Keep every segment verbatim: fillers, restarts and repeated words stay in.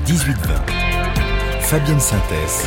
dix-huit vingt. Fabienne Synthèse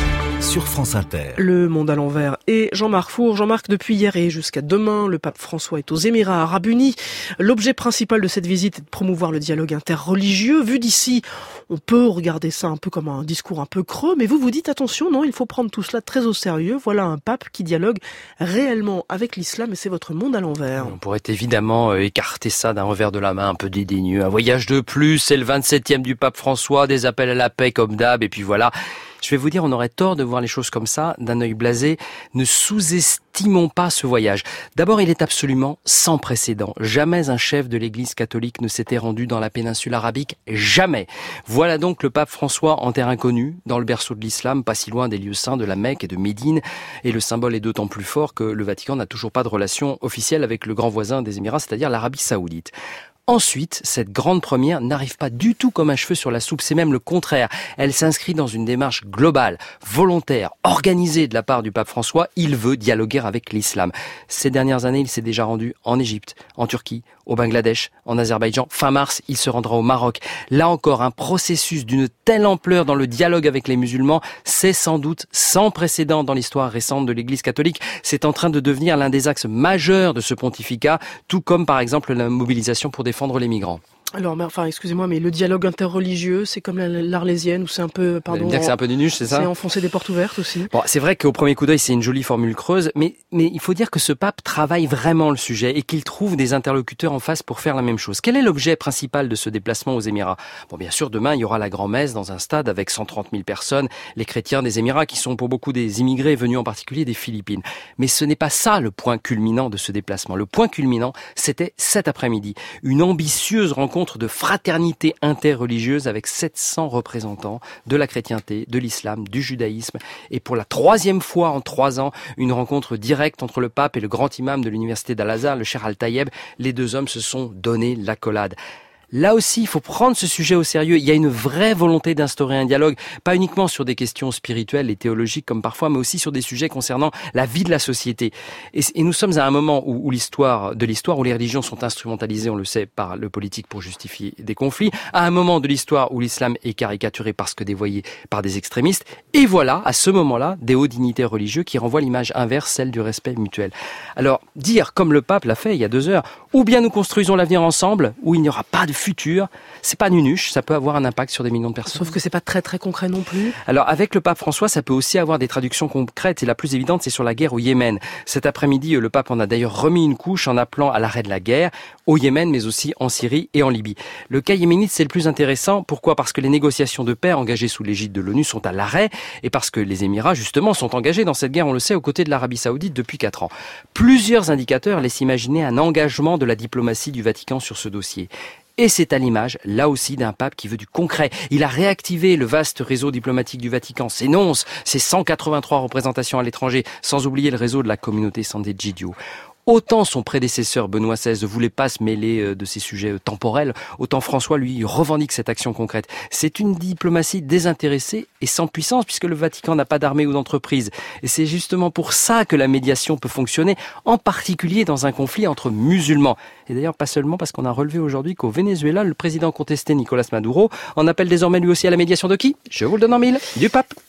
sur France Inter. Le Monde à l'envers et Jean-Marc Four. Jean-Marc, depuis hier et jusqu'à demain, le pape François est aux Émirats Arabes Unis. L'objet principal de cette visite est de promouvoir le dialogue interreligieux. Vu d'ici, on peut regarder ça un peu comme un discours un peu creux, mais vous vous dites attention, non, il faut prendre tout cela très au sérieux. Voilà un pape qui dialogue réellement avec l'islam et c'est votre Monde à l'envers. On pourrait évidemment écarter ça d'un revers de la main un peu dédaigneux. Un voyage de plus, c'est le vingt-septième du pape François, des appels à la paix comme d'hab, et puis voilà. Je vais vous dire, on aurait tort de voir les choses comme ça, d'un œil blasé. Ne sous-estimons pas ce voyage. D'abord, il est absolument sans précédent. Jamais un chef de l'Église catholique ne s'était rendu dans la péninsule arabique. Jamais. Voilà donc le pape François en terre inconnue, dans le berceau de l'islam, pas si loin des lieux saints de la Mecque et de Médine. Et le symbole est d'autant plus fort que le Vatican n'a toujours pas de relation officielle avec le grand voisin des Émirats, c'est-à-dire l'Arabie Saoudite. Ensuite, cette grande première n'arrive pas du tout comme un cheveu sur la soupe, c'est même le contraire. Elle s'inscrit dans une démarche globale, volontaire, organisée de la part du pape François. Il veut dialoguer avec l'islam. Ces dernières années, il s'est déjà rendu en Égypte, en Turquie, au Bangladesh, en Azerbaïdjan. Fin mars, il se rendra au Maroc. Là encore, un processus d'une telle ampleur dans le dialogue avec les musulmans, c'est sans doute sans précédent dans l'histoire récente de l'Église catholique. C'est en train de devenir l'un des axes majeurs de ce pontificat, tout comme par exemple la mobilisation pour défendre les migrants. Alors, mais, enfin, excusez-moi, mais le dialogue interreligieux, c'est comme la, l'Arlésienne, où c'est un peu, pardon... Vous allez me dire que c'est un peu nunuche, c'est ça? C'est enfoncer des portes ouvertes aussi. Bon, c'est vrai qu'au premier coup d'œil, c'est une jolie formule creuse, mais, mais il faut dire que ce pape travaille vraiment le sujet et qu'il trouve des interlocuteurs en face pour faire la même chose. Quel est l'objet principal de ce déplacement aux Émirats? Bon, bien sûr, demain, il y aura la grand-messe dans un stade avec cent trente mille personnes, les chrétiens des Émirats, qui sont pour beaucoup des immigrés venus en particulier des Philippines. Mais ce n'est pas ça le point culminant de ce déplacement. Le point culminant, c'était cet après-midi. Une ambitieuse rencontre de fraternité interreligieuse avec sept cents représentants de la chrétienté, de l'islam, du judaïsme. Et pour la troisième fois en trois ans, une rencontre directe entre le pape et le grand imam de l'université d'Al-Azhar, le Cheikh Al-Tayeb. Les deux hommes se sont donné l'accolade. Là aussi, il faut prendre ce sujet au sérieux. Il y a une vraie volonté d'instaurer un dialogue, pas uniquement sur des questions spirituelles et théologiques comme parfois, mais aussi sur des sujets concernant la vie de la société. Et, et nous sommes à un moment où, où l'histoire, de l'histoire où les religions sont instrumentalisées, on le sait, par le politique pour justifier des conflits, à un moment de l'histoire où l'islam est caricaturé parce que dévoyé par des extrémistes. Et voilà, à ce moment-là, des hauts dignitaires religieux qui renvoient l'image inverse, celle du respect mutuel. Alors, dire, comme le pape l'a fait il y a deux heures, ou bien nous construisons l'avenir ensemble, où il n'y aura pas de futur, c'est pas nunuche, ça peut avoir un impact sur des millions de personnes. Sauf que c'est pas très très concret non plus. Alors avec le pape François, ça peut aussi avoir des traductions concrètes et la plus évidente, c'est sur la guerre au Yémen. Cet après-midi, le pape en a d'ailleurs remis une couche en appelant à l'arrêt de la guerre au Yémen, mais aussi en Syrie et en Libye. Le cas yéménite, c'est le plus intéressant. Pourquoi? Parce que les négociations de paix engagées sous l'égide de l'ONU sont à l'arrêt et parce que les Émirats, justement, sont engagés dans cette guerre, on le sait, aux côtés de l'Arabie Saoudite depuis quatre ans. Plusieurs indicateurs laissent imaginer un engagement de la diplomatie du Vatican sur ce dossier. Et c'est à l'image, là aussi, d'un pape qui veut du concret. Il a réactivé le vaste réseau diplomatique du Vatican, ses nonces, ses cent quatre-vingt-trois représentations à l'étranger, sans oublier le réseau de la communauté Sant'Egidio. Autant son prédécesseur Benoît seize ne voulait pas se mêler de ces sujets temporels, autant François, lui, revendique cette action concrète. C'est une diplomatie désintéressée et sans puissance, puisque le Vatican n'a pas d'armée ou d'entreprise. Et c'est justement pour ça que la médiation peut fonctionner, en particulier dans un conflit entre musulmans. Et d'ailleurs, pas seulement parce qu'on a relevé aujourd'hui qu'au Venezuela, le président contesté Nicolás Maduro en appelle désormais lui aussi à la médiation de qui? Je vous le donne en mille, du pape.